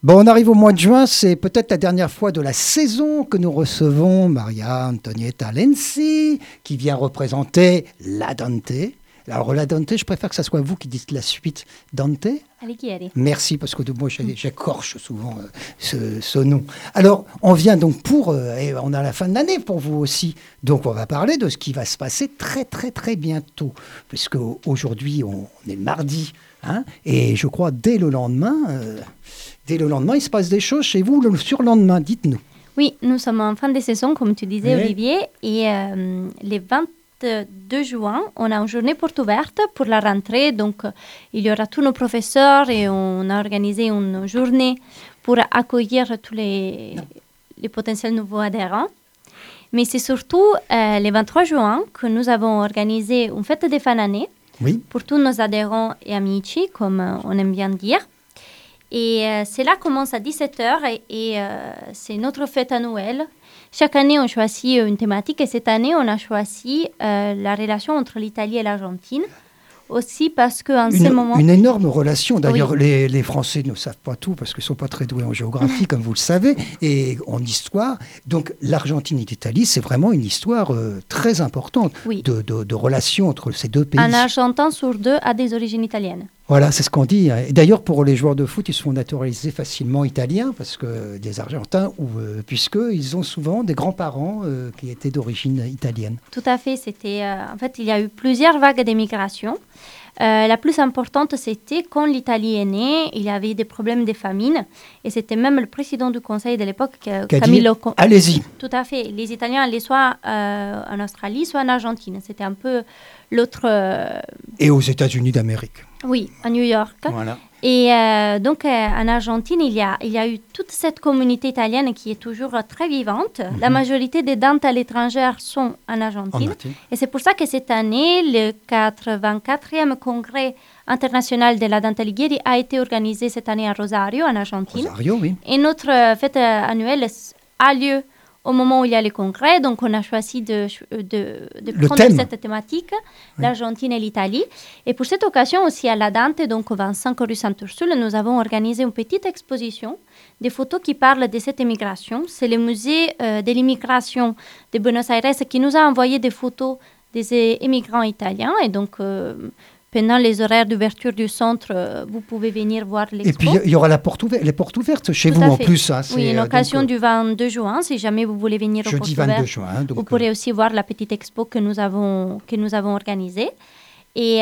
Bon, on arrive au mois de juin, c'est peut-être la dernière fois de la saison que nous recevons Maria Antonietta Lenzi, qui vient représenter la Dante. Alors la Dante, je préfère que ce soit vous qui dites la suite. Dante ? Alighieri. Merci, parce que moi j'écorche souvent ce nom. Alors, on vient donc et on a la fin de l'année pour vous aussi, donc on va parler de ce qui va se passer très très très bientôt, puisque aujourd'hui on est mardi, hein, et je crois dès le lendemain, il se passe des choses chez vous le surlendemain, dites-nous. Oui, nous sommes en fin de saison, comme tu disais, Oui. Olivier, et les 22 juin, on a une journée porte ouverte pour la rentrée. Donc, il y aura tous nos professeurs et on a organisé une journée pour accueillir tous les potentiels nouveaux adhérents. Mais c'est surtout le 23 juin que nous avons organisé une fête de fin d'année pour tous nos adhérents et amici, comme on aime bien dire. Et cela commence à 17h et c'est notre fête annuelle. Chaque année, on choisit une thématique et cette année, on a choisi la relation entre l'Italie et l'Argentine. Aussi parce qu'en ce moment... Une énorme relation. D'ailleurs, oui. les Français ne savent pas tout parce qu'ils ne sont pas très doués en géographie, comme vous le savez, et en histoire. Donc, l'Argentine et l'Italie, c'est vraiment une histoire très importante de relations entre ces deux pays. Un Argentin sur deux a des origines italiennes. Voilà, c'est ce qu'on dit. Et d'ailleurs, pour les joueurs de foot, ils se font naturaliser facilement italiens, parce que des Argentins, puisqu'ils ont souvent des grands-parents qui étaient d'origine italienne. Tout à fait. En fait, il y a eu plusieurs vagues d'émigration. La plus importante, c'était quand l'Italie est née, il y avait des problèmes de famine. Et c'était même le président du conseil de l'époque, Camillo... Allez-y. Tout à fait. Les Italiens allaient soit en Australie, soit en Argentine. C'était un peu l'autre... Et aux États-Unis d'Amérique. Oui, à New York. Voilà. Et donc, en Argentine, il y a eu toute cette communauté italienne qui est toujours très vivante. Mm-hmm. La majorité des dents à l'étranger sont en Argentine. Et c'est pour ça que cette année, le 84e congrès international de la Dante Alighieri a été organisé cette année à Rosario, en Argentine. Rosario, oui. Et notre fête annuelle a lieu au moment où il y a les congrès. Donc, on a choisi de prendre cette thématique, l'Argentine et l'Italie. Et pour cette occasion aussi, à la Dante, donc au 25 rue Sant'Ursula, nous avons organisé une petite exposition des photos qui parlent de cette émigration. C'est le musée de l'immigration de Buenos Aires qui nous a envoyé des photos des immigrants italiens. Et donc... pendant les horaires d'ouverture du centre, vous pouvez venir voir l'expo. Et puis, il y aura les portes ouvertes chez vous en plus. Hein, oui, l'occasion du 22 juin, si jamais vous voulez venir au portes ouvertes. Jeudi 22 juin. Donc, vous pourrez aussi voir la petite expo que nous avons organisée. Et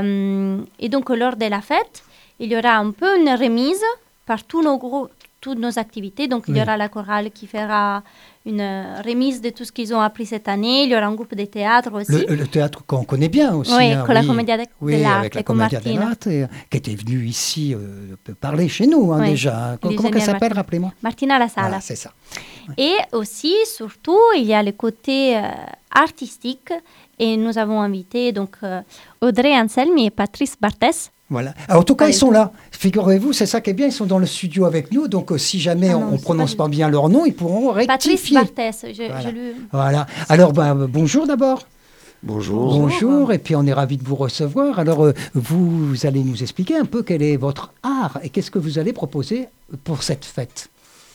donc, lors de la fête, il y aura un peu une remise par toutes nos activités. Donc, il y aura la chorale qui fera une remise de tout ce qu'ils ont appris cette année. Il y aura un groupe de théâtre aussi. Le théâtre qu'on connaît bien aussi. Oui, avec la Commedia dell'arte, qui était venue ici parler chez nous déjà. Comment elle s'appelle, rappelez-moi? Martina La Sala. Voilà, c'est ça. Ouais. Et aussi, surtout, il y a le côté artistique. Et nous avons invité donc, Audrey Anselmi et Patrice Barthès. Voilà. Alors, en tout cas, ils sont là. Figurez-vous, c'est ça qui est bien, ils sont dans le studio avec nous. Donc, si jamais on ne prononce pas bien leur nom, ils pourront rectifier. Patrice Barthès, Voilà. Alors, bonjour d'abord. Bonjour. Bonjour, et puis on est ravis de vous recevoir. Alors, vous allez nous expliquer un peu quel est votre art et qu'est-ce que vous allez proposer pour cette fête.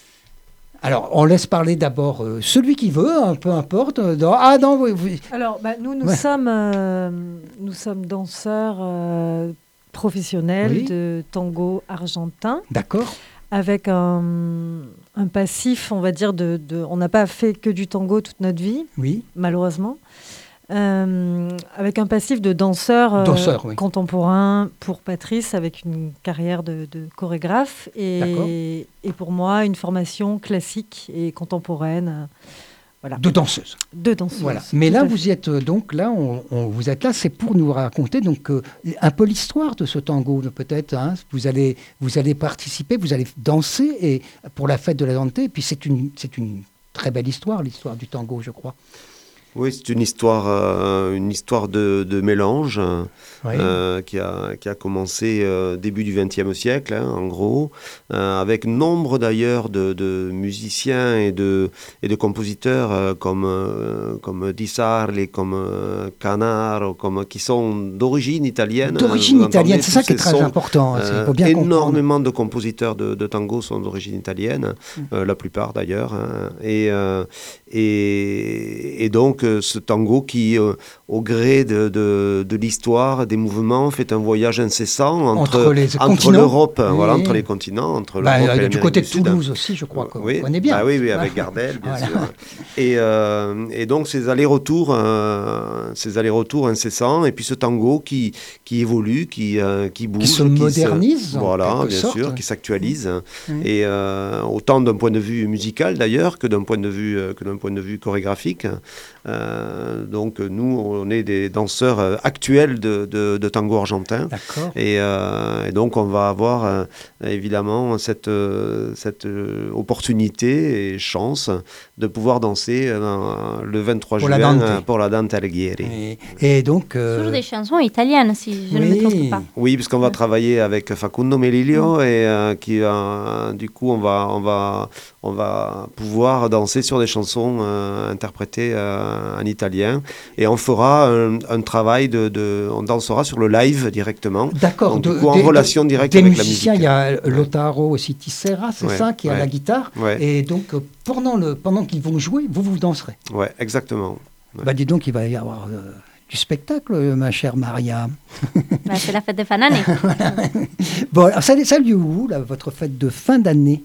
Alors, on laisse parler d'abord celui qui veut, peu importe. Alors, nous sommes danseurs professionnels de tango argentin. D'accord. Avec un passif, on va dire, on n'a pas fait que du tango toute notre vie, malheureusement. Avec un passif de danseur contemporain pour Patrice, avec une carrière de chorégraphe, et pour moi, une formation classique et contemporaine. Voilà. De danseuse. Voilà. Mais là, vous êtes vous êtes là, c'est pour nous raconter donc un peu l'histoire de ce tango, peut-être. Hein. Vous allez participer, vous allez danser et pour la fête de la Dante. Et puis c'est une très belle histoire, l'histoire du tango, je crois. Oui, c'est une histoire de mélange qui a commencé début du XXe siècle, en gros, avec nombre d'ailleurs de musiciens et de compositeurs comme Di Sarli, comme Canaro, qui sont d'origine italienne. D'origine italienne, c'est ça qui est très important. Il faut bien énormément de compositeurs de tango sont d'origine italienne, la plupart d'ailleurs. Et donc ce tango qui, au gré de l'histoire, des mouvements, fait un voyage incessant entre l'Europe, entre les continents, entre l'Europe et l'Amérique du côté de Sud. Toulouse aussi, je crois qu'on connaît bien. Oui, avec Gardel, bien sûr. Et donc ces allers-retours incessants, et puis ce tango qui évolue, qui bouge, qui se modernise, bien sûr, qui s'actualise, et autant d'un point de vue musical d'ailleurs que d'un point de vue chorégraphique. Donc nous, on est des danseurs actuels de tango argentin. D'accord. Et donc on va avoir évidemment cette opportunité et chance de pouvoir danser le 23 juin pour la Dante Alighieri. Et donc sur des chansons italiennes, si je ne me trompe pas. Oui, puisqu'on va travailler avec Facundo Melillo et du coup on va pouvoir danser sur des chansons interprétées en italien, et on fera un travail on dansera sur le live directement. D'accord. Donc, en relation directe avec la musique. Il y a Lautaro aussi Tissera, c'est ça, qui est à la guitare. Ouais. Et donc pendant qu'ils vont jouer, vous danserez. Ouais, exactement. Ouais. Bah dis donc, il va y avoir du spectacle, ma chère Maria. C'est la fête de fin d'année. Voilà. Bon, alors ça a lieu où, là, votre fête de fin d'année?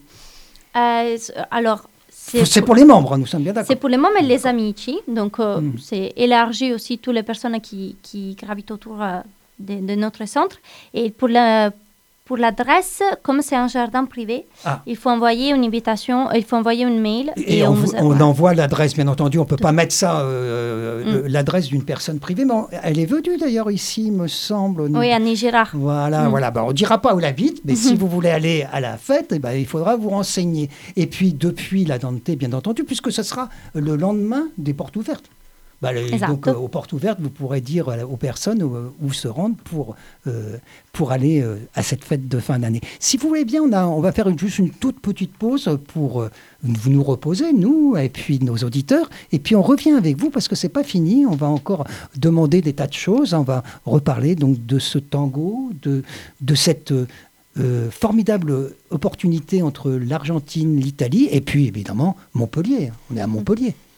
Alors, c'est pour les membres, nous sommes bien d'accord. C'est pour les membres et les amici. Donc, c'est élargi aussi toutes les personnes qui gravitent autour de notre centre. Et pour l'adresse, comme c'est un jardin privé, il faut envoyer une invitation, il faut envoyer une mail. Et on envoie l'adresse, bien entendu. On ne peut pas mettre ça, l'adresse d'une personne privée. Mais elle est venue d'ailleurs ici, me semble. Oui, à Nigéra. Voilà. Ben, on ne dira pas où elle habite, mais si vous voulez aller à la fête, il faudra vous renseigner. Et puis, depuis la Dante, bien entendu, puisque ce sera le lendemain des portes ouvertes. Donc, aux portes ouvertes, vous pourrez dire aux personnes où se rendre pour aller à cette fête de fin d'année. Si vous voulez bien, on va faire juste une toute petite pause pour nous reposer, nous, et puis nos auditeurs. Et puis, on revient avec vous parce que ce n'est pas fini. On va encore demander des tas de choses. On va reparler donc de ce tango, de cette formidable opportunité entre l'Argentine, l'Italie, et puis, évidemment, Montpellier. On est à Montpellier.